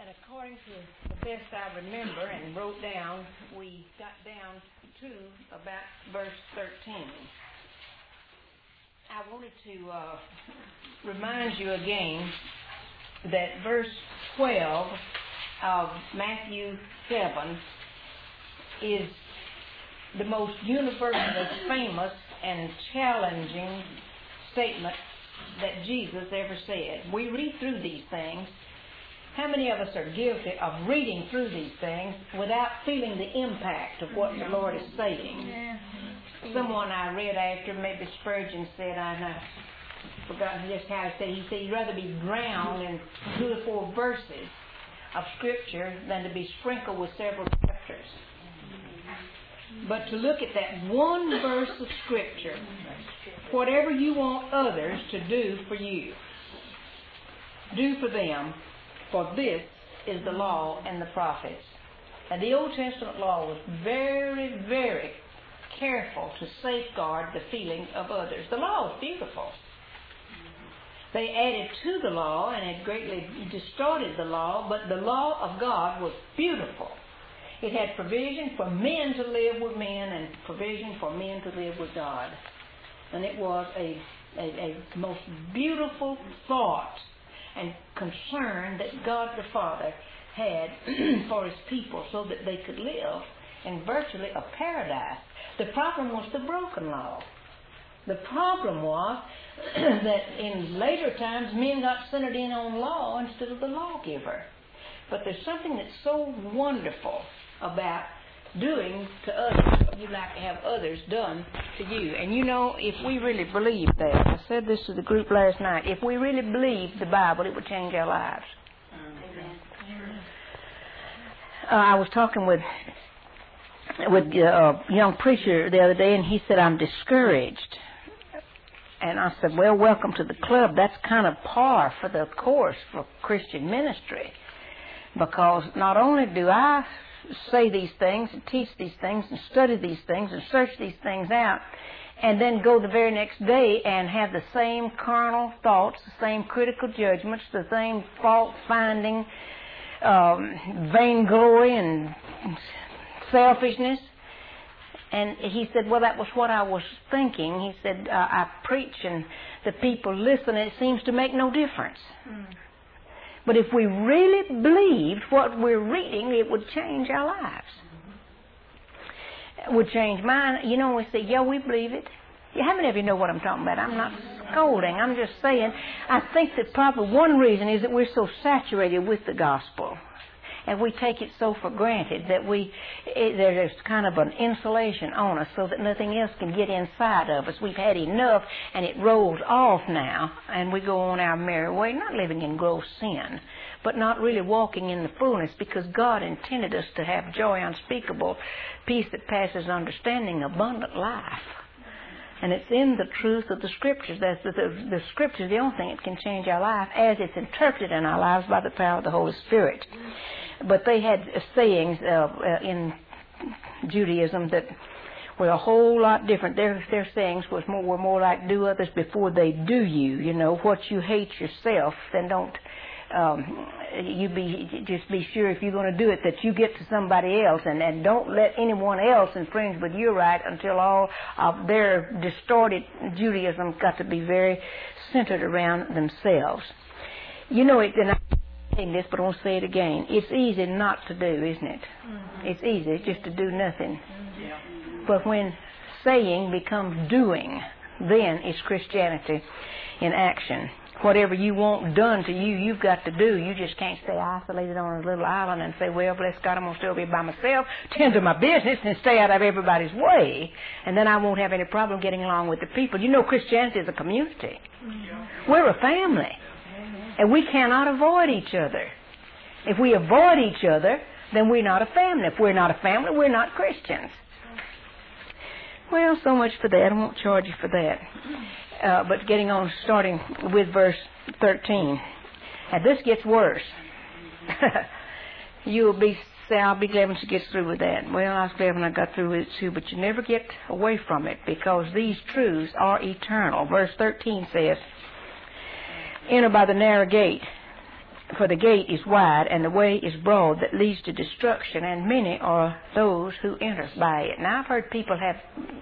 according to the best I remember and wrote down, we got down to about verse 13. I wanted to remind you again that verse 12 of Matthew 7 is the most universally famous and challenging statement that Jesus ever said. We read through these things. How many of us are guilty of reading through these things without feeling the impact of what the Lord is saying? Someone I read after, maybe Spurgeon said, I forgot just how he said he'd rather be drowned in 2 or 4 verses of Scripture than to be sprinkled with several chapters. But to look at that one verse of Scripture, whatever you want others to do for you, do for them, for this is the law and the prophets. And the Old Testament law was very, very careful to safeguard the feelings of others. The law was beautiful. They added to the law and it greatly distorted the law, but the law of God was beautiful. It had provision for men to live with men and provision for men to live with God. And it was a most beautiful thought and concern that God the Father had for His people so that they could live in virtually a paradise. The problem was the broken law. The problem was that in later times men got centered in on law instead of the lawgiver. But there's something that's so wonderful about doing to others what you'd like to have others done to you. And you know, if we really believe that, I said this to the group last night, if we really believed the Bible, it would change our lives. I was talking with a young preacher the other day, and he said, I'm discouraged. And I said, well, welcome to the club. That's kind of par for the course for Christian ministry. Because not only do I say these things and teach these things and study these things and search these things out and then go the very next day and have the same carnal thoughts, the same critical judgments, the same fault-finding, vainglory and selfishness. And he said, well, that was what I was thinking. He said, I preach and the people listen and it seems to make no difference. But if we really believed what we're reading, it would change our lives. It would change mine. You know, we say, yeah, we believe it. How many of you know what I'm talking about? I'm not scolding. I'm just saying, I think that probably one reason is that we're so saturated with the gospel. And we take it so for granted that there's kind of an insulation on us so that nothing else can get inside of us. We've had enough and it rolls off now and we go on our merry way, not living in gross sin, but not really walking in the fullness, because God intended us to have joy unspeakable, peace that passes understanding, abundant life. And it's in the truth of the Scriptures. That's the Scriptures, the only thing that can change our life as it's interpreted in our lives by the power of the Holy Spirit. But they had sayings in Judaism that were a whole lot different. Their sayings were more like, do others before they do you. You know, what you hate yourself, then don't just be sure if you're going to do it that you get to somebody else, and don't let anyone else infringe with your right until all of their distorted Judaism got to be very centered around themselves. You know, and I'm saying this, but I won't say it again. It's easy not to do, isn't it? It's easy just to do nothing. But when saying becomes doing, then it's Christianity in action. Whatever you want done to you, you've got to do. You just can't stay isolated on a little island and say, well, bless God, I'm going to still be by myself, tend to my business, and stay out of everybody's way, and then I won't have any problem getting along with the people. You know, Christianity is a community. We're a family, and we cannot avoid each other. If we avoid each other, then we're not a family. If we're not a family, we're not Christians. Well, so much for that. I won't charge you for that. But getting on, starting with verse 13. And this gets worse. You'll say, I'll be glad when she gets through with that. Well, I was glad when I got through with it too, but you never get away from it because these truths are eternal. Verse 13 says, enter by the narrow gate. For the gate is wide, and the way is broad that leads to destruction, and many are those who enter by it. Now, I've heard people have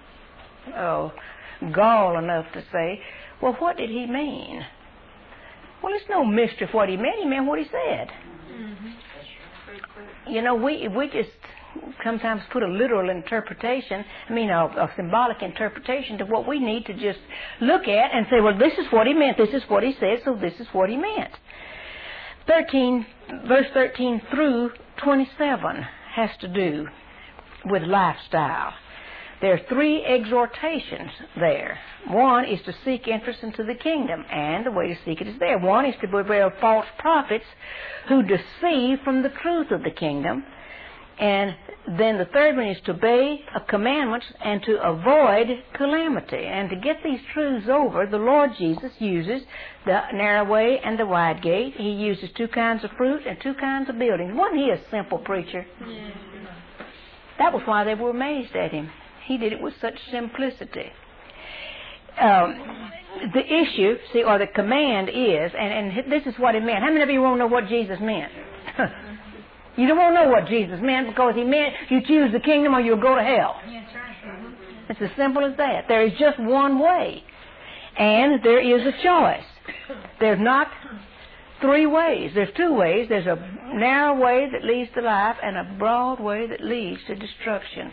gall enough to say, well, what did he mean? Well, it's no mystery what he meant. He meant what he said. You know, we just sometimes put a literal interpretation, a symbolic interpretation to what we need to just look at and say, well, this is what he meant, this is what he said, so this is what he meant. Verse 13 through 27 has to do with lifestyle. There are 3 exhortations there. One is to seek entrance into the kingdom, and the way to seek it is there. One is to beware of false prophets who deceive from the truth of the kingdom. And then the third one is to obey commandments and to avoid calamity. And to get these truths over, the Lord Jesus uses the narrow way and the wide gate. He uses 2 kinds of fruit and 2 kinds of buildings. Wasn't he a simple preacher? Yeah. That was why they were amazed at him. He did it with such simplicity. The issue, or the command is, and this is what it meant. How many of you want to know what Jesus meant? You don't want to know what Jesus meant, because he meant you choose the kingdom or you'll go to hell. It's as simple as that. There is just one way, and there is a choice. There's not 3 ways. There's 2 ways. There's a narrow way that leads to life and a broad way that leads to destruction.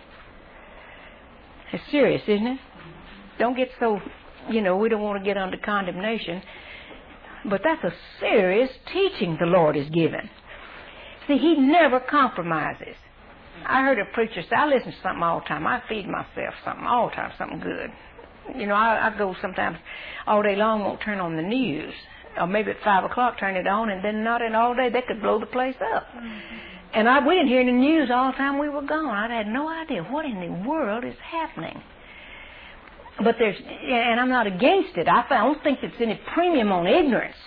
It's serious, isn't it? Don't get so, we don't want to get under condemnation. But that's a serious teaching the Lord has given. See, he never compromises. I heard a preacher say, I listen to something all the time. I feed myself something all the time, something good. I go sometimes all day long, won't turn on the news. Or maybe at 5 o'clock turn it on, and then not in all day. They could blow the place up. And we didn't hear the news all the time we were gone. I had no idea what in the world is happening. But and I'm not against it. I don't think there's any premium on ignorance.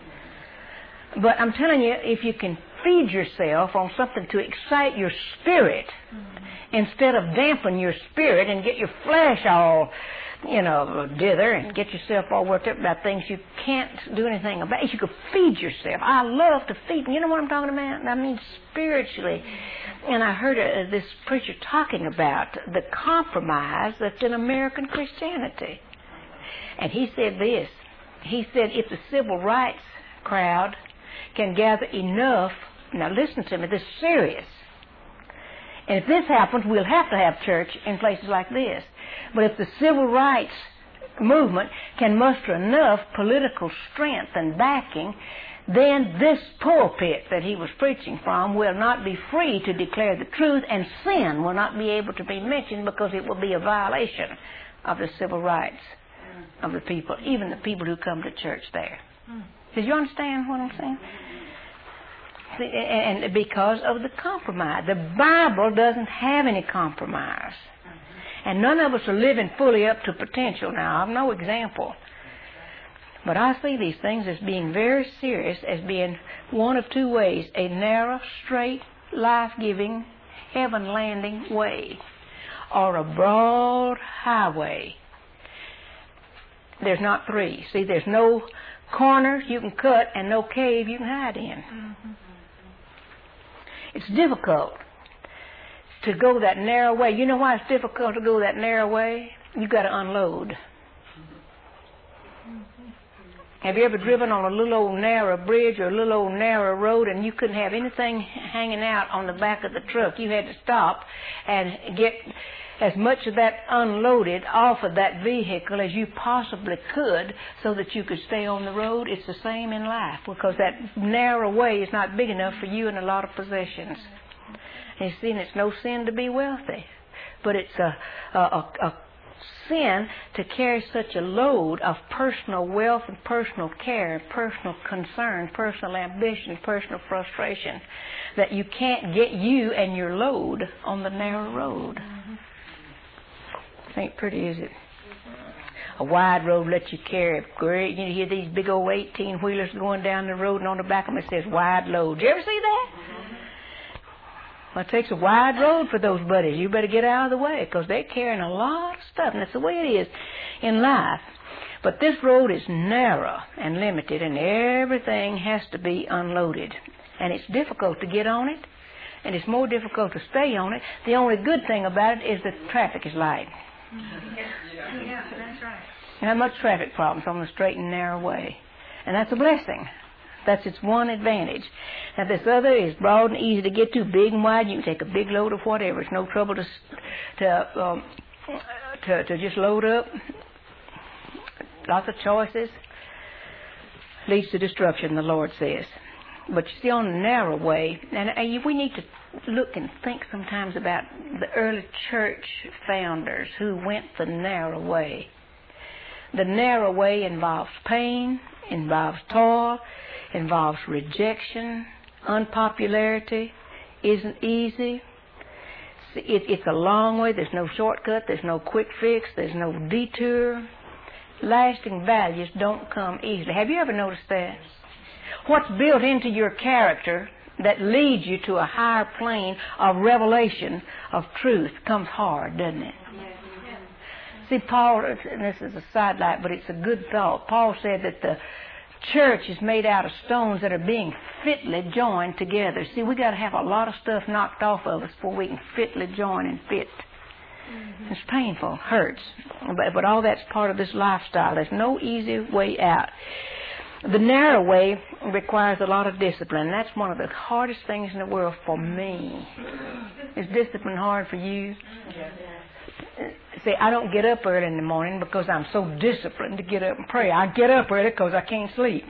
But I'm telling you, if you can feed yourself on something to excite your spirit, instead of dampen your spirit and get your flesh all, dither and get yourself all worked up about things you can't do anything about. You could feed yourself. I love to feed. You know what I'm talking about? I mean spiritually. And I heard this preacher talking about the compromise that's in American Christianity. And he said this. He said, if the civil rights crowd can gather enough, now listen to me, this is serious. And if this happens, we'll have to have church in places like this. But if the civil rights movement can muster enough political strength and backing, then this pulpit that he was preaching from will not be free to declare the truth, and sin will not be able to be mentioned, because it will be a violation of the civil rights of the people, even the people who come to church there. Did you understand what I'm saying? And because of the compromise. The Bible doesn't have any compromise. And none of us are living fully up to potential now. I'm no example. But I see these things as being very serious, as being one of 2 ways: a narrow, straight, life-giving, heaven-landing way, or a broad highway. There's not 3. See, there's no corners you can cut and no cave you can hide in. It's difficult to go that narrow way. You know why it's difficult to go that narrow way? You've got to unload. Have you ever driven on a little old narrow bridge or a little old narrow road, and you couldn't have anything hanging out on the back of the truck? You had to stop and get as much of that unloaded off of that vehicle as you possibly could, so that you could stay on the road. It's the same in life, because that narrow way is not big enough for you and a lot of possessions. And you see, it's no sin to be wealthy, but it's a sin to carry such a load of personal wealth and personal care, personal concern, personal ambition, personal frustration, that you can't get you and your load on the narrow road. Ain't pretty, is it? A wide road lets you carry great. You hear these big old 18-wheelers going down the road, and on the back of them it says wide load. You ever see that? Well, it takes a wide road for those buddies. You better get out of the way, because they're carrying a lot of stuff, and that's the way it is in life. But this road is narrow and limited, and everything has to be unloaded. And it's difficult to get on it, and it's more difficult to stay on it. The only good thing about it is that the traffic is light. Yeah, that's right. You have much traffic problems on the straight and narrow way. And that's a blessing. That's its one advantage. Now this other is broad and easy to get to, big and wide. You can take a big load of whatever. It's no trouble to just load up. Lots of choices. Leads to destruction, the Lord says. But you see, on the narrow way, and we need to look and think sometimes about the early church founders who went the narrow way. The narrow way involves pain, involves toil, involves rejection, unpopularity, isn't easy. It's a long way. There's no shortcut. There's no quick fix. There's no detour. Lasting values don't come easily. Have you ever noticed that? What's built into your character that leads you to a higher plane of revelation of truth comes hard, doesn't it? See, Paul, and this is a sidelight, but it's a good thought. Paul said that the church is made out of stones that are being fitly joined together. See, we got to have a lot of stuff knocked off of us before we can fitly join and fit. Mm-hmm. It's painful, hurts, but all that's part of this lifestyle. There's no easy way out. The narrow way requires a lot of discipline. That's one of the hardest things in the world for me. Is discipline hard for you? See, I don't get up early in the morning because I'm so disciplined to get up and pray. I get up early because I can't sleep.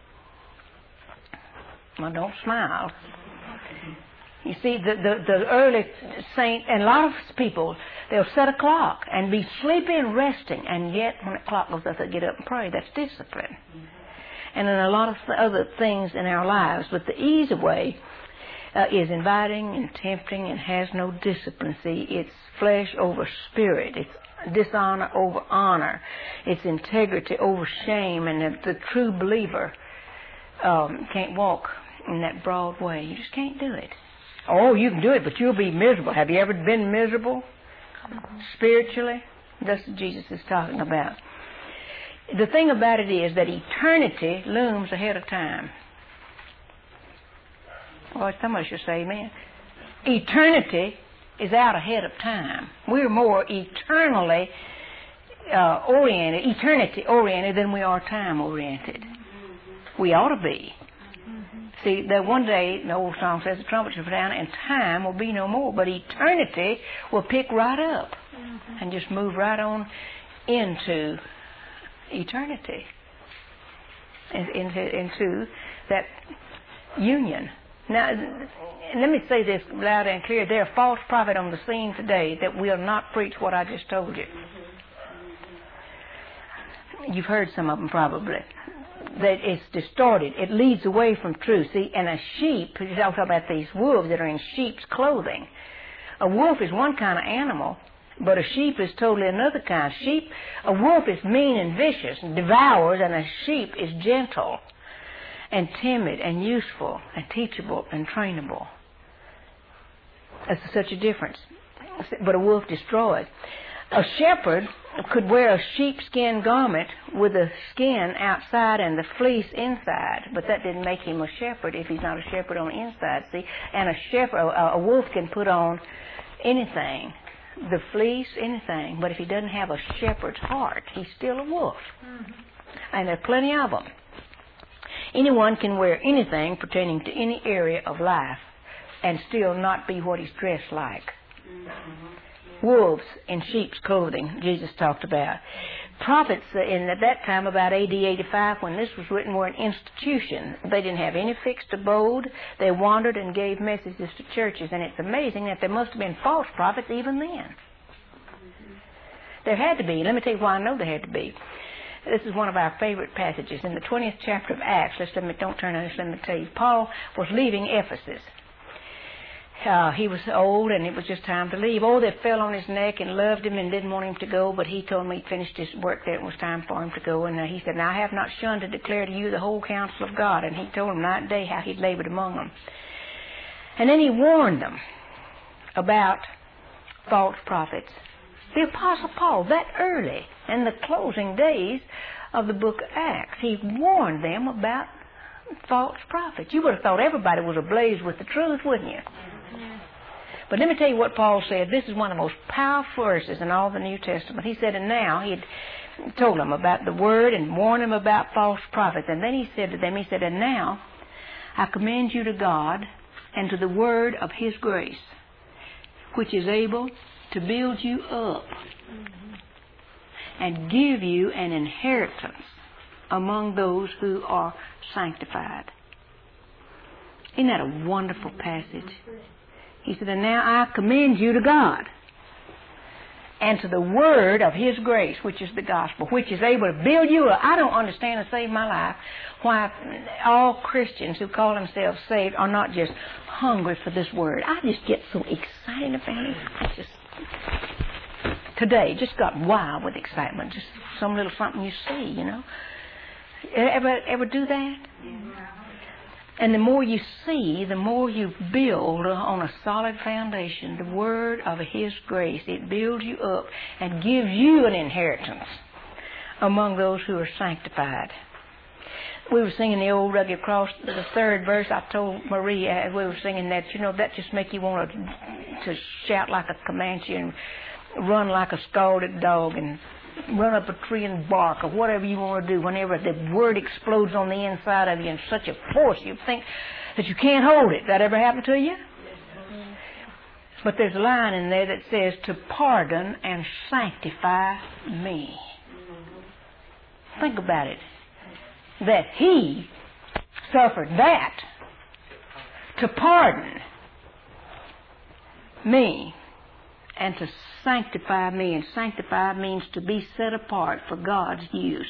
I don't smile. You see, the early saint, and a lot of people, they'll set a clock and be sleepy and resting, and yet when the clock goes up, they get up and pray. That's discipline. And in a lot of other things in our lives. But the easy way is inviting and tempting and has no discipline. See, it's flesh over spirit. It's dishonor over honor. It's integrity over shame. And the true believer can't walk in that broad way. You just can't do it. Oh, you can do it, but you'll be miserable. Have you ever been miserable spiritually? That's what Jesus is talking about. The thing about it is that eternity looms ahead of time. Well, somebody should say amen. Eternity is out ahead of time. We're more eternally eternity-oriented than we are time-oriented. We ought to be. See, that one day, the old song says, the trumpet shall sound and time will be no more. But eternity will pick right up and just move right on into eternity, into that union. Now, let me say this loud and clear. There are false prophets on the scene today that will not preach what I just told you. You've heard some of them probably. That it's distorted. It leads away from truth. See, and a sheep, he's talking about these wolves that are in sheep's clothing. A wolf is one kind of animal, but a sheep is totally another kind. A wolf is mean and vicious and devours, and a sheep is gentle and timid and useful and teachable and trainable. That's such a difference. But a wolf destroys. A shepherd could wear a sheepskin garment with the skin outside and the fleece inside, but that didn't make him a shepherd if he's not a shepherd on the inside. See, and a wolf can put on anything, the fleece, anything, but if he doesn't have a shepherd's heart, he's still a wolf. And there are plenty of them. Anyone can wear anything pertaining to any area of life and still not be what he's dressed like. Wolves in sheep's clothing, Jesus talked about. Prophets at that time, about AD 85, when this was written, were an institution. They didn't have any fixed abode. They wandered and gave messages to churches. And it's amazing that there must have been false prophets even then. There had to be. Let me tell you why I know there had to be. This is one of our favorite passages. In the 20th chapter of Acts, don't turn on this, let me tell you. Paul was leaving Ephesus. He was old and it was just time to leave. Oh, they fell on his neck and loved him and didn't want him to go, but he told me he'd finished his work there and it was time for him to go. And he said, now I have not shunned to declare to you the whole counsel of God. And he told them night and day how he'd labored among them. And then he warned them about false prophets. The Apostle Paul, that early, in the closing days of the book of Acts. He warned them about false prophets. You would have thought everybody was ablaze with the truth, wouldn't you? But let me tell you what Paul said. This is one of the most powerful verses in all the New Testament. He said, and now, he had told them about the word and warned them about false prophets. And then he said to them, he said, and now I commend you to God and to the word of his grace, which is able to build you up and give you an inheritance among those who are sanctified. Isn't that a wonderful passage? He said, and now I commend you to God and to the word of his grace, which is the gospel, which is able to build you up. I don't understand to save my life why all Christians who call themselves saved are not just hungry for this word. I just get so excited about it. Today just got wild with excitement. Just some little something you see, you know. Ever do that? Yeah. And the more you see, the more you build on a solid foundation, the word of his grace. It builds you up and gives you an inheritance among those who are sanctified. We were singing the old Rugged Cross, the third verse. I told Marie as we were singing that, you know, that just make you want to shout like a Comanche and run like a scalded dog and run up a tree and bark or whatever you want to do whenever the word explodes on the inside of you in such a force you think that you can't hold it. That ever happened to you? But there's a line in there that says, to pardon and sanctify me. Think about it. That he suffered that to pardon me and to sanctify me. And sanctify means to be set apart for God's use.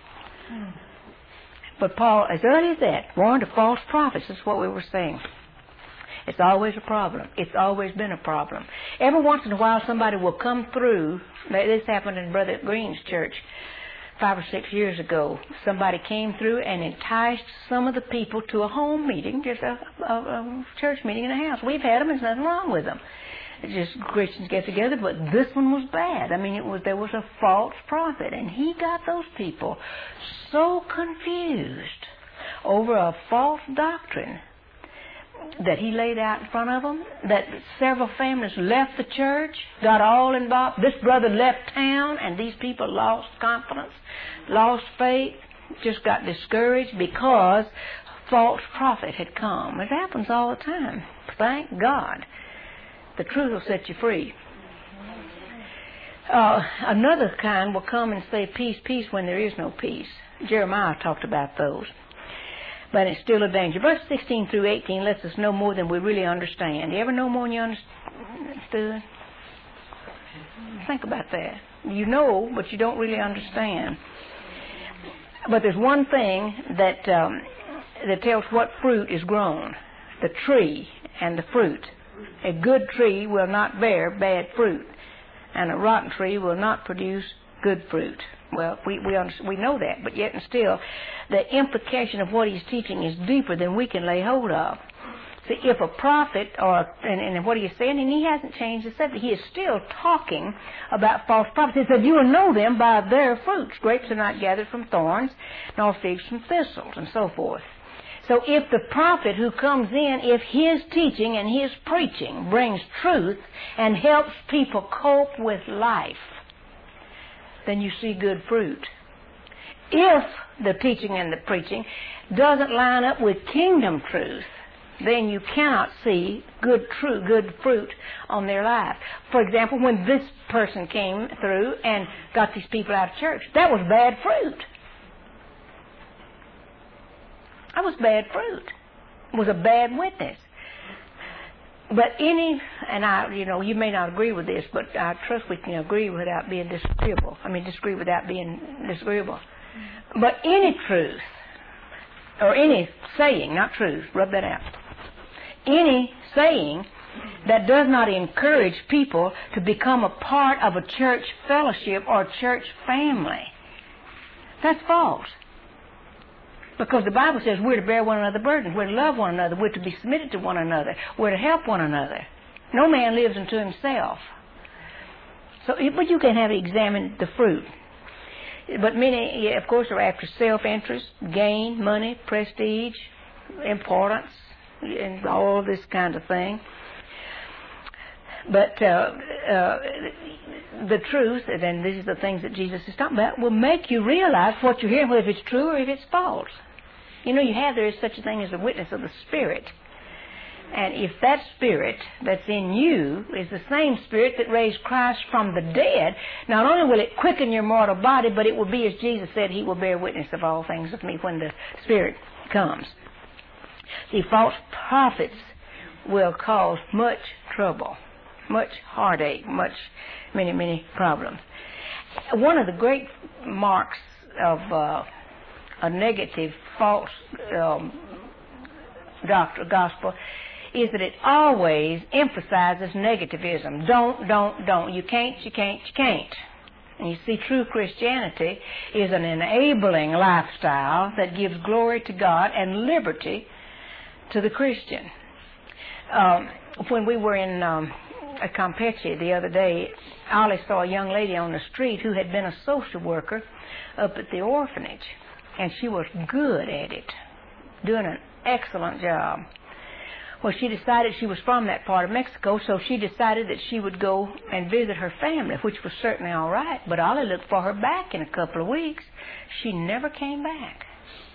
But Paul, as early as that, warned of false prophets. That's what we were saying. It's always a problem. It's always been a problem. Every once in a while somebody will come through. This happened in Brother Green's church 5 or 6 years ago. Somebody came through and enticed some of the people to a home meeting, just a church meeting in a house. We've had them, and there's nothing wrong with them. Just Christians get together, but this one was bad. I mean, there was a false prophet, and he got those people so confused over a false doctrine that he laid out in front of them that several families left the church, got all involved. This brother left town, and these people lost confidence, lost faith, just got discouraged because a false prophet had come. It happens all the time. Thank God. The truth will set you free. Another kind will come and say, peace, peace, when there is no peace. Jeremiah talked about those. But it's still a danger. Verse 16 through 18 lets us know more than we really understand. You ever know more than you understood? Think about that. You know, but you don't really understand. But there's one thing that tells what fruit is grown. The tree and the fruit. A good tree will not bear bad fruit, and a rotten tree will not produce good fruit. Well, we know that, but yet and still, the implication of what he's teaching is deeper than we can lay hold of. See, if a prophet, and what he is saying, and he hasn't changed the subject, he is still talking about false prophets. He said, you will know them by their fruits. Grapes are not gathered from thorns, nor figs from thistles, and so forth. So if the prophet who comes in, if his teaching and his preaching brings truth and helps people cope with life, then you see good fruit. If the teaching and the preaching doesn't line up with kingdom truth, then you cannot see good fruit on their life. For example, when this person came through and got these people out of church, that was bad fruit. That was bad fruit. It was a bad witness. But you may not agree with this, but I trust we can agree without being disagreeable. Disagree without being disagreeable. But any truth, or any saying, not truth, rub that out. Any saying that does not encourage people to become a part of a church fellowship or church family, that's false. Because the Bible says we're to bear one another's burdens, we're to love one another, we're to be submitted to one another, we're to help one another. No man lives unto himself. But you can have examined the fruit. But many, of course, are after self-interest, gain, money, prestige, importance, and all this kind of thing. But the truth, and these are the things that Jesus is talking about, will make you realize what you hear, whether it's true or if it's false. You know, there is such a thing as a witness of the Spirit. And if that Spirit that's in you is the same Spirit that raised Christ from the dead, not only will it quicken your mortal body, but it will be, as Jesus said, He will bear witness of all things of me when the Spirit comes. The false prophets will cause much trouble, much heartache, many problems. One of the great marks of a negative, false gospel is that it always emphasizes negativism. Don't. You can't. And you see, true Christianity is an enabling lifestyle that gives glory to God and liberty to the Christian. When we were in Campeche the other day, Ollie saw a young lady on the street who had been a social worker up at the orphanage, and she was good at it, doing an excellent job. Well, she decided, she was from that part of Mexico, so she decided that she would go and visit her family, which was certainly all right. But Ollie looked for her back in a couple of weeks. She never came back.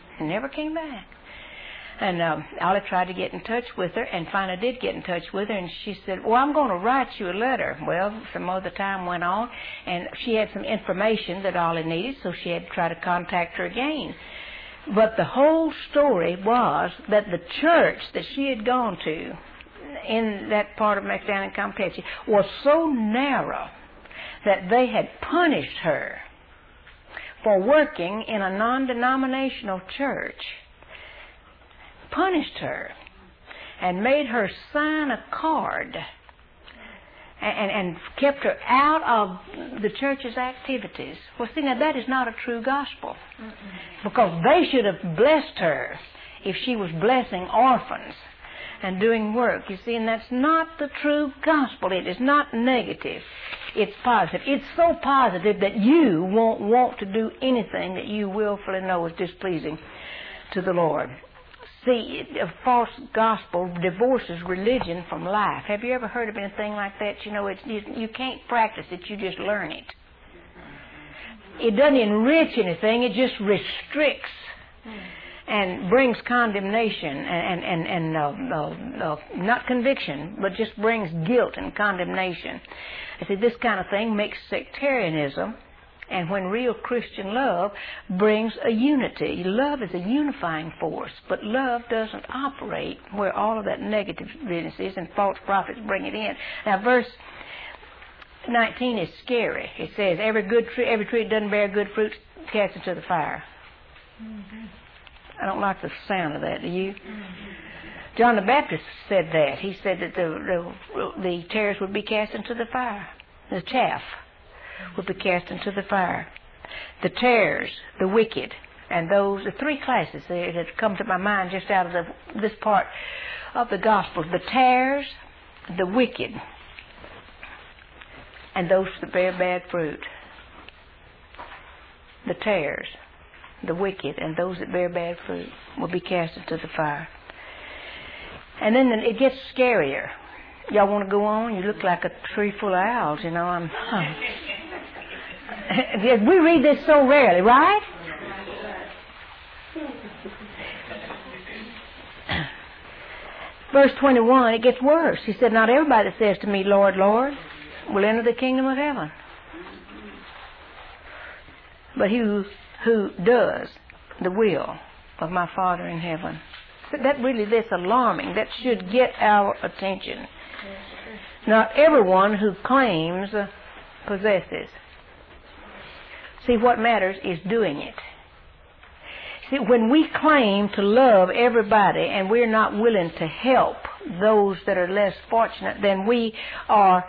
And Ollie tried to get in touch with her and finally did get in touch with her, and she said, well, I'm going to write you a letter. Well, some other time went on, and she had some information that Ollie needed, so she had to try to contact her again. But the whole story was that the church that she had gone to in that part of Mexico in Campeche was so narrow that they had punished her for working in a non-denominational church. Punished her and made her sign a card and kept her out of the church's activities. Well, see, now that is not a true gospel. Because they should have blessed her if she was blessing orphans and doing work. You see, and that's not the true gospel. It is not negative. It's positive. It's so positive that you won't want to do anything that you willfully know is displeasing to the Lord. See, a false gospel divorces religion from life. Have you ever heard of anything like that? You know, you can't practice it, you just learn it. It doesn't enrich anything, it just restricts and brings condemnation and not conviction, but just brings guilt and condemnation. You see, this kind of thing makes sectarianism. And when real Christian love brings a unity. Love is a unifying force, but love doesn't operate where all of that negative business is, and false prophets bring it in. Now, verse 19 is scary. It says, every tree that doesn't bear good fruit cast into the fire. I don't like the sound of that, do you? John the Baptist said that. He said that the tares would be cast into the fire, the chaff would be cast into the fire. The tares, the wicked, and those, the three classes that have come to my mind just out of this part of the Gospels. The tares, the wicked, and those that bear bad fruit. The tares, the wicked, and those that bear bad fruit will be cast into the fire. And then it gets scarier. Y'all want to go on? You look like a tree full of owls, you know. We read this so rarely, right? Verse 21, it gets worse. He said, not everybody that says to me, Lord, Lord, will enter the kingdom of heaven, but he who does the will of my Father in heaven. That's alarming. That should get our attention. Not everyone who claims possesses. See, what matters is doing it. See, when we claim to love everybody and we're not willing to help those that are less fortunate, then we are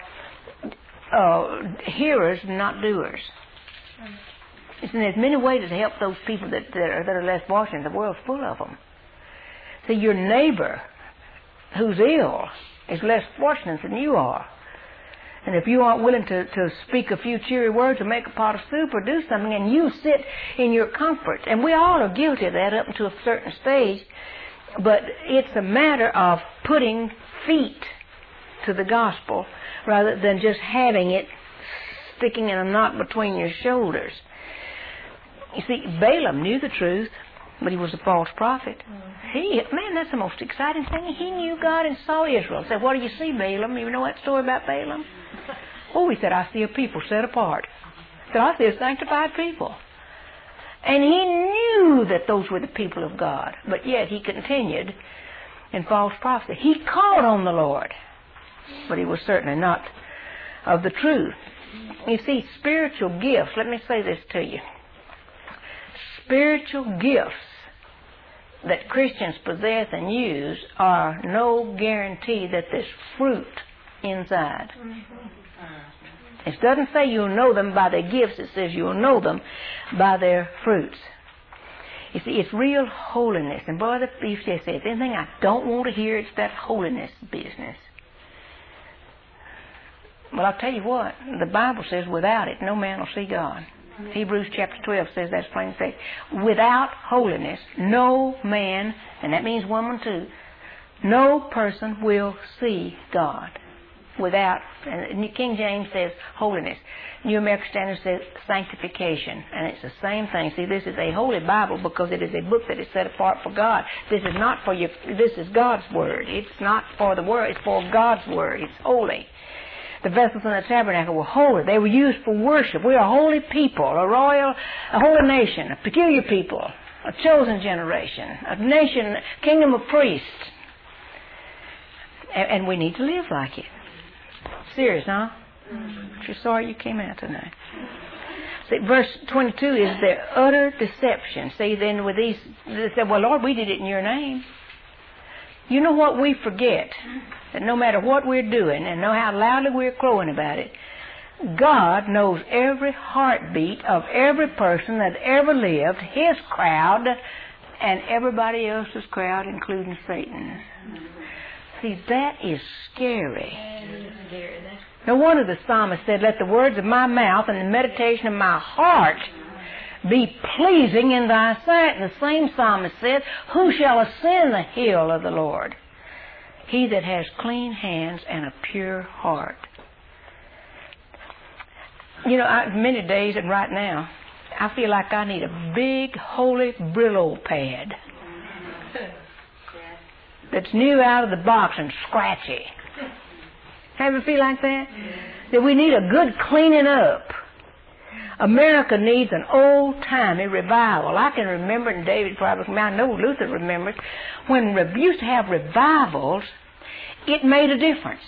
hearers, not doers. And there's many ways to help those people that are less fortunate. The world's full of them. See, your neighbor who's ill is less fortunate than you are. And if you aren't willing to speak a few cheery words or make a pot of soup or do something, and you sit in your comfort, and we all are guilty of that up to a certain stage, but it's a matter of putting feet to the gospel rather than just having it sticking in a knot between your shoulders. You see, Balaam knew the truth, but he was a false prophet. Man, that's the most exciting thing. He knew God and saw Israel. Said, what do you see, Balaam? You know that story about Balaam? Oh, he said, I see a people set apart. He said, I see a sanctified people. And he knew that those were the people of God, but yet he continued in false prophecy. He called on the Lord, but he was certainly not of the truth. You see, spiritual gifts, let me say this to you. Spiritual gifts that Christians possess and use are no guarantee that there's fruit inside. It doesn't say you'll know them by their gifts. It says you'll know them by their fruits. You see, it's real holiness. And Brother Beef says, anything I don't want to hear, it's that holiness business. Well, I'll tell you what. The Bible says without it, no man will see God. Hebrews chapter 12 says that's plain to say. Without holiness, no man, and that means woman too, no person will see God. Without, and King James says holiness. New American Standard says sanctification, and it's the same thing. See, this is a holy Bible because it is a book that is set apart for God. This is not for you. This is God's word. It's not for the world. It's for God's word. It's holy. The vessels in the tabernacle were holy. They were used for worship. We are a holy people, a holy nation, a peculiar people, a chosen generation, a nation, a kingdom of priests. And we need to live like it. Serious, huh? But you're sorry you came out tonight. See, verse 22 is their utter deception. See, then with these, they said, well, Lord, we did it in your name. You know what we forget? That no matter what we're doing and know how loudly we're crowing about it, God knows every heartbeat of every person that ever lived, His crowd, and everybody else's crowd, including Satan's. See, that is scary. No wonder the psalmist said, let the words of my mouth and the meditation of my heart be pleasing in thy sight. And the same psalmist said, who shall ascend the hill of the Lord? He that has clean hands and a pure heart. You know, many days and right now, I feel like I need a big, holy Brillo pad that's new out of the box and scratchy. Ever feel like that? That we need a good cleaning up. America needs an old-timey revival. I can remember, and David probably, I know Luther remembers, when we used to have revivals, it made a difference.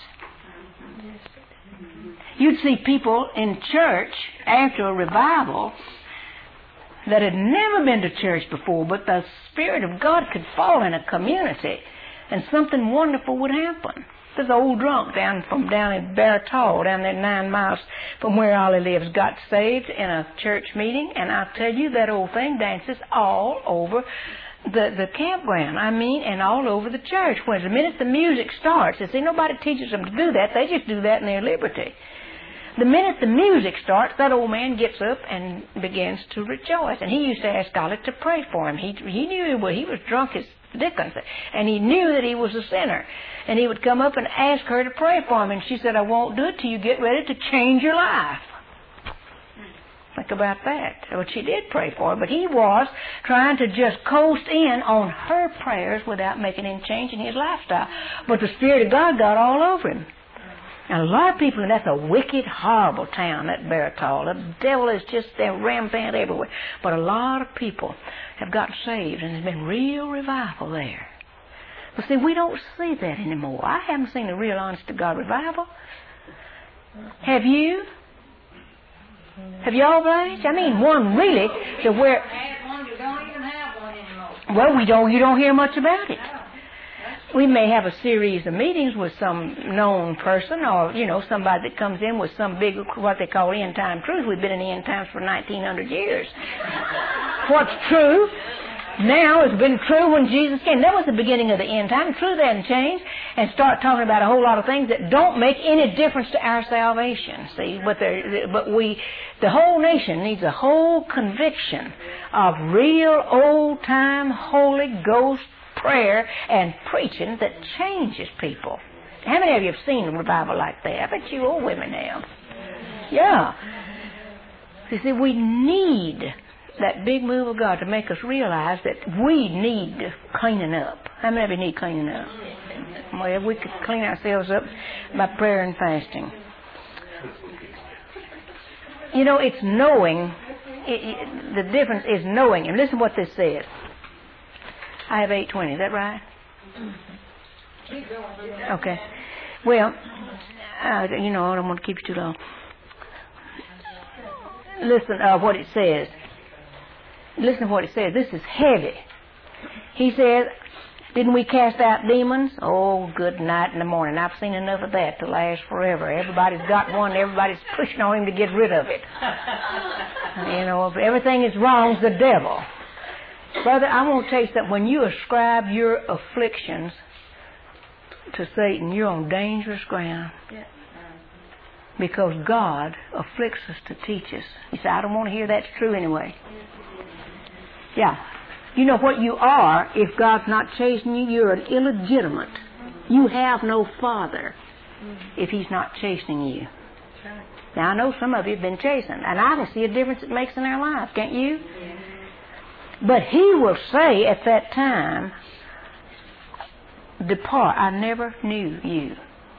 You'd see people in church after a revival that had never been to church before, but the Spirit of God could fall in a community and something wonderful would happen. There's an old drunk down in Baratol, down there 9 miles from where Ollie lives, got saved in a church meeting, and I tell you, that old thing dances all over the campground. I mean, and all over the church. When the minute the music starts, you see, nobody teaches them to do that. They just do that in their liberty. The minute the music starts, that old man gets up and begins to rejoice. And he used to ask Ollie to pray for him. He knew he was drunk as Dickens, and he knew that he was a sinner. And he would come up and ask her to pray for him, and she said, I won't do it till you get ready to change your life. Think about that. Well, she did pray for him, but he was trying to just coast in on her prayers without making any change in his lifestyle. But the Spirit of God got all over him. And a lot of people, and that's a wicked, horrible town, that Baratol. The devil is just there rampant everywhere. But a lot of people have gotten saved, and there's been real revival there. But see, we don't see that anymore. I haven't seen a real honest-to-God revival. Have you? Have y'all, Blanche? I mean, one really to where... You don't even have one Well, anymore. you don't hear much about it. We may have a series of meetings with some known person or, somebody that comes in with some big, what they call end-time truth. We've been in the end times for 1,900 years. What's true? Now it's been true when Jesus came. That was the beginning of the end time. True, they hadn't changed. And start talking about a whole lot of things that don't make any difference to our salvation. See, the whole nation needs a whole conviction of real old-time Holy Ghost prayer and preaching that changes people. How many of you have seen a revival like that? I bet you old women have. Yeah. You see, we need that big move of God to make us realize that we need cleaning up. How many of you need cleaning up? Well, we could clean ourselves up by prayer and fasting. You know, it's knowing. The difference is knowing. And listen to what this says. I have 8:20. Is that right? Okay. Well, you know, I don't want to keep you too long. Listen what it says. Listen to what it says. This is heavy. He says, didn't we cast out demons? Oh, good night in the morning. I've seen enough of that to last forever. Everybody's got one. Everybody's pushing on him to get rid of it. You know, if everything is wrong, it's the devil. Brother, I want to tell you something. When you ascribe your afflictions to Satan, you're on dangerous ground. Because God afflicts us to teach us. You say, I don't want to hear that's true anyway. Yeah. You know what you are if God's not chastening you? You're an illegitimate. You have no father if He's not chastening you. Now, I know some of you have been chastened, and I can see a difference it makes in our lives, can't you? But He will say at that time, depart, I never knew you.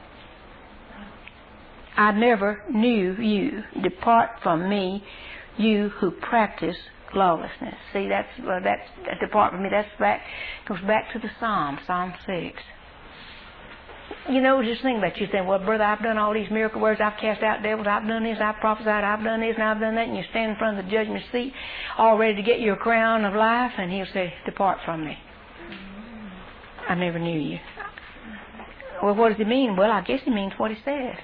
I never knew you. Depart from me, you who practice lawlessness. See, that's depart from me. Goes back to the Psalm 6. You know, just think about you saying, well, brother, I've done all these miracle words. I've cast out devils. I've done this. I've prophesied. I've done this and I've done that. And you stand in front of the judgment seat, all ready to get your crown of life, and He'll say, depart from me. I never knew you. Well, what does He mean? Well, I guess He means what He said.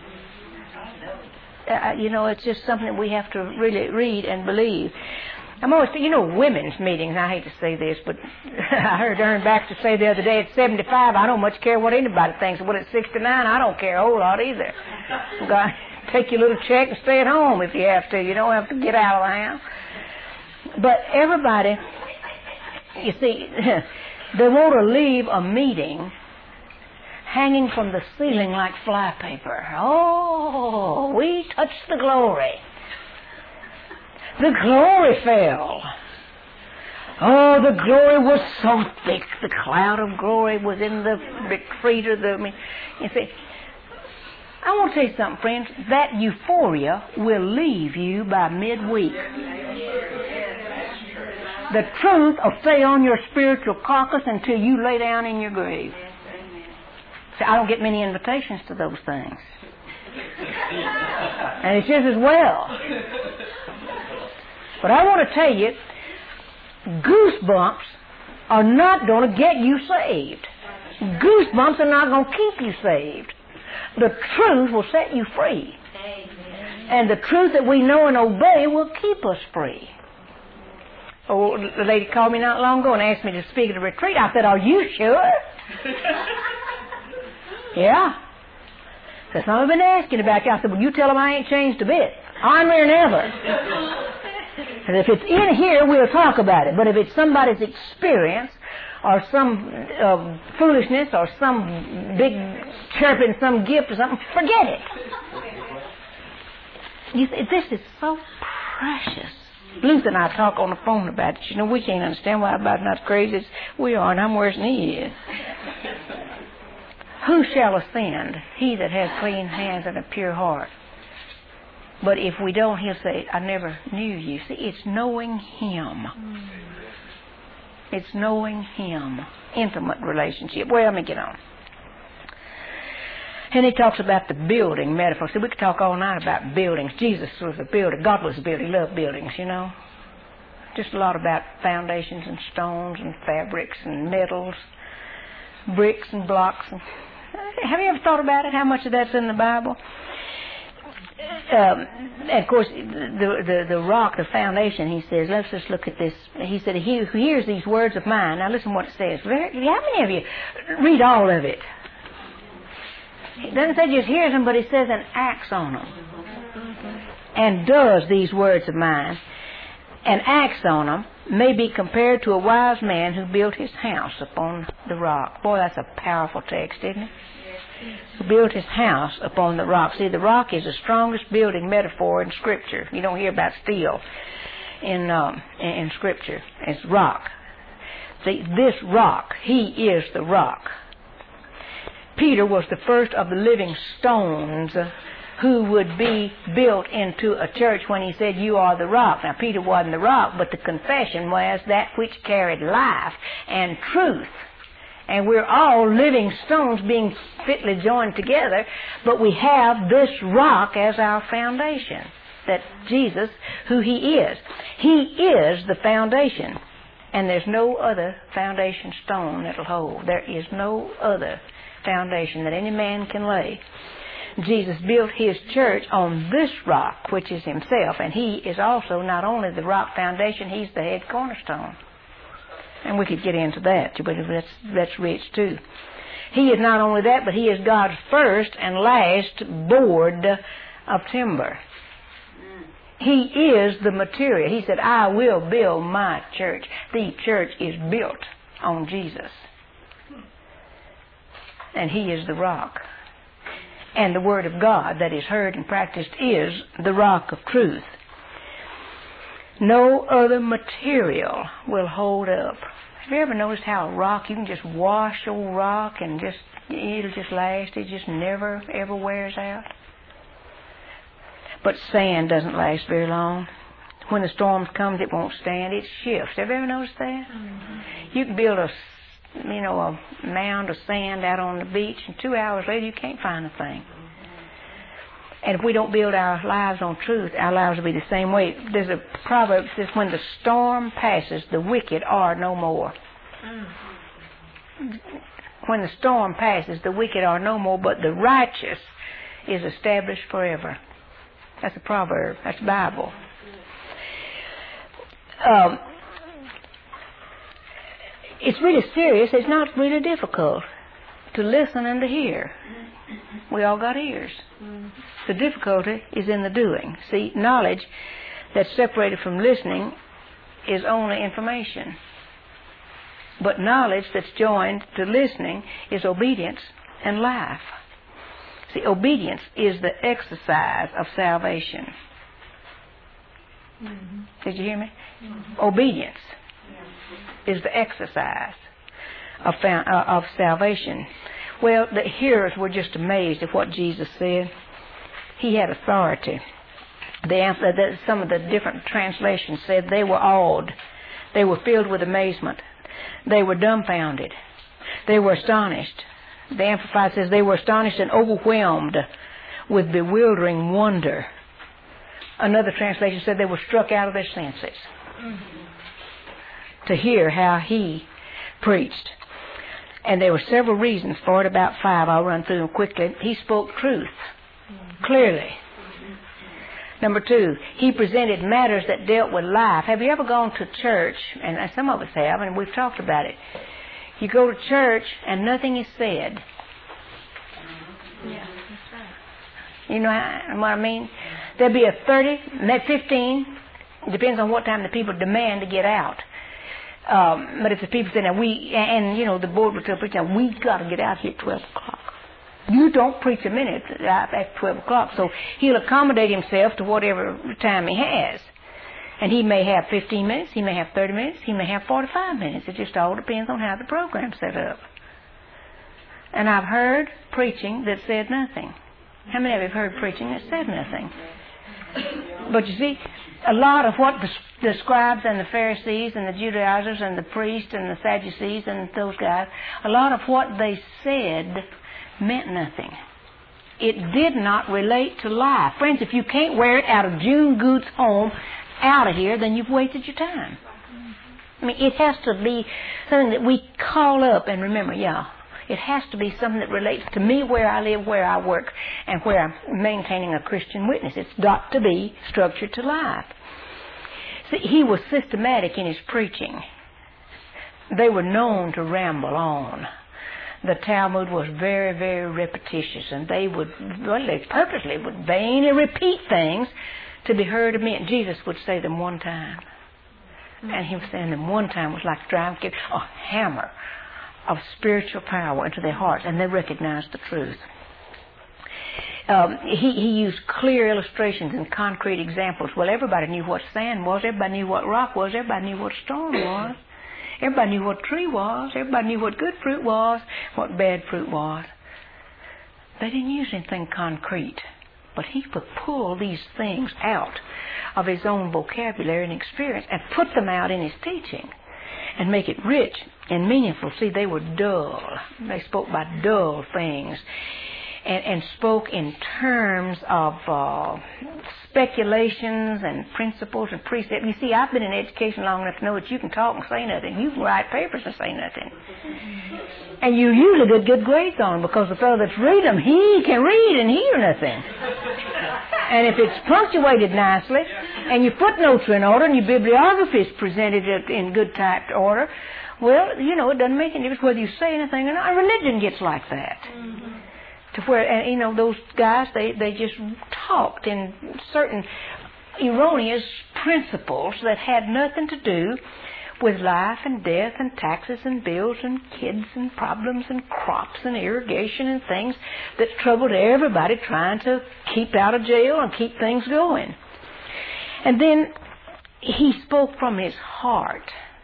You know, it's just something that we have to really read and believe. I'm always, you know, women's meetings, I hate to say this, but I heard Ern Baxter say the other day, at 75, I don't much care what anybody thinks. Well, at 69, I don't care a whole lot either. God, take your little check and stay at home if you have to. You don't have to get out of the house. But everybody, you see, they want to leave a meeting hanging from the ceiling like flypaper. Oh, we touched the glory. The glory fell. Oh, the glory was so thick. The cloud of glory was in the freezer. You see, I want to tell you something, friends. That euphoria will leave you by midweek. The truth will stay on your spiritual carcass until you lay down in your grave. See, I don't get many invitations to those things. And it's just as well. But I want to tell you, goosebumps are not going to get you saved. Goosebumps are not going to keep you saved. The truth will set you free. And the truth that we know and obey will keep us free. Oh, the lady called me not long ago and asked me to speak at a retreat. I said, are you sure? Yeah. So some have been asking about you. I said, well, you tell them I ain't changed a bit. I'm here never. And if it's in here, we'll talk about it. But if it's somebody's experience or some foolishness or some big chirping, some gift or something, forget it. You see, this is so precious. Luther and I talk on the phone about it. You know, we can't understand why about not crazy as we are, and I'm worse than he is. Who shall ascend? He that has clean hands and a pure heart. But if we don't, He'll say, I never knew you. See, it's knowing Him. It's knowing Him. Intimate relationship. Well, let me get on. And he talks about the building metaphor. See, we could talk all night about buildings. Jesus was a builder. God was a builder. He loved buildings, you know. Just a lot about foundations and stones and fabrics and metals, bricks and blocks. Have you ever thought about it, how much of that's in the Bible? of course, the rock, the foundation, he says, let's just look at this. He said, he who hears these words of mine. Now listen what it says. How many of you read all of it? It doesn't say just hears them, but it says and acts on them. And does these words of mine. And acts on them may be compared to a wise man who built his house upon the rock. Boy, that's a powerful text, isn't it? Who built his house upon the rock. See, the rock is the strongest building metaphor in Scripture. You don't hear about steel in Scripture. It's rock. See, this rock, he is the rock. Peter was the first of the living stones who would be built into a church when he said, you are the rock. Now, Peter wasn't the rock, but the confession was that which carried life and truth. And we're all living stones being fitly joined together, but we have this rock as our foundation. That Jesus, who he is. He is the foundation. And there's no other foundation stone that'll hold. There is no other foundation that any man can lay. Jesus built his church on this rock, which is himself, and he is also not only the rock foundation, he's the head cornerstone. And we could get into that, but that's rich too. He is not only that, but he is God's first and last board of timber. He is the material. He said, I will build my church. The church is built on Jesus. And he is the rock. And the Word of God that is heard and practiced is the rock of truth. No other material will hold up. Have you ever noticed how a rock, you can just wash old rock and it'll just last. It just never, ever wears out. But sand doesn't last very long. When the storm comes, it won't stand. It shifts. Have you ever noticed that? Mm-hmm. You can build a mound of sand out on the beach, and 2 hours later you can't find a thing. And if we don't build our lives on truth, our lives will be the same way. There's a proverb that says, when the storm passes, the wicked are no more. When the storm passes, the wicked are no more, but the righteous is established forever. That's a proverb. That's the Bible. It's really serious. It's not really difficult to listen and to hear. We all got ears. The difficulty is in the doing. See, knowledge that's separated from listening is only information. But knowledge that's joined to listening is obedience and life. See, obedience is the exercise of salvation. Mm-hmm. Did you hear me? Mm-hmm. Obedience is the exercise of salvation. Well, the hearers were just amazed at what Jesus said. He had authority. Some of the different translations said they were awed. They were filled with amazement. They were dumbfounded. They were astonished. The Amplified says they were astonished and overwhelmed with bewildering wonder. Another translation said they were struck out of their senses to hear how he preached. And there were several reasons for it, about 5. I'll run through them quickly. He spoke truth clearly. Number 2, he presented matters that dealt with life. Have you ever gone to church, and some of us have, and we've talked about it. You go to church and nothing is said. Yeah, that's right. You know what I mean? There'll be a 30, maybe 15, depends on what time the people demand to get out. But if the people say, now the board will tell the preacher, we've got to get out here at 12 o'clock. You don't preach a minute at 12 o'clock. So he'll accommodate himself to whatever time he has. And he may have 15 minutes, he may have 30 minutes, he may have 45 minutes. It just all depends on how the program's set up. And I've heard preaching that said nothing. How many of you have heard preaching that said nothing? But you see, a lot of what the scribes and the Pharisees and the Judaizers and the priests and the Sadducees and those guys, a lot of what they said meant nothing. It did not relate to life. Friends, if you can't wear it out of June Goot's home, out of here, then you've wasted your time. I mean, it has to be something that we call up and remember, It has to be something that relates to me, where I live, where I work, and where I'm maintaining a Christian witness. It's got to be structured to life. See, he was systematic in his preaching. They were known to ramble on. The Talmud was very, very repetitious, and they purposely would vainly repeat things to be heard of men. Jesus would say them one time. And he was saying them one time was like driving a hammer of spiritual power into their hearts, and they recognized the truth. He used clear illustrations and concrete examples. Well, everybody knew what sand was. Everybody knew what rock was. Everybody knew what storm was. Everybody knew what tree was. Everybody knew what good fruit was, what bad fruit was. They didn't use anything concrete. But he would pull these things out of his own vocabulary and experience and put them out in his teaching and make it rich and meaningful. See, they were dull. They spoke by dull things and spoke in terms of speculations and principles and precepts. You see, I've been in education long enough to know that you can talk and say nothing. You can write papers and say nothing. And you usually get good grades on them because the fellow that's reading them, he can read and hear nothing. And if it's punctuated nicely, and your footnotes are in order, and your bibliography is presented in good typed order, well, it doesn't make any difference whether you say anything or not. Religion gets like that. Mm-hmm. To where, and those guys, they just talked in certain erroneous principles that had nothing to do with life and death and taxes and bills and kids and problems and crops and irrigation and things that troubled everybody trying to keep out of jail and keep things going. And then he spoke from his heart,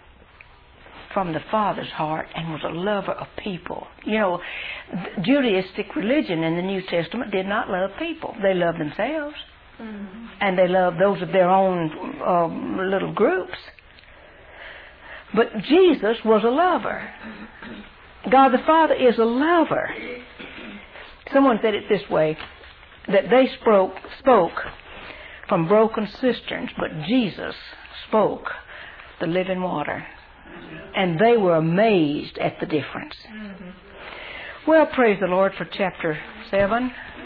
from the Father's heart, and was a lover of people. Judaistic religion in the New Testament did not love people. They loved themselves. Mm-hmm. And they loved those of their own little groups. But Jesus was a lover. God the Father is a lover. Someone said it this way, that they spoke from broken cisterns, but Jesus spoke the living water. And they were amazed at the difference. Mm-hmm. Well, praise the Lord for chapter 7.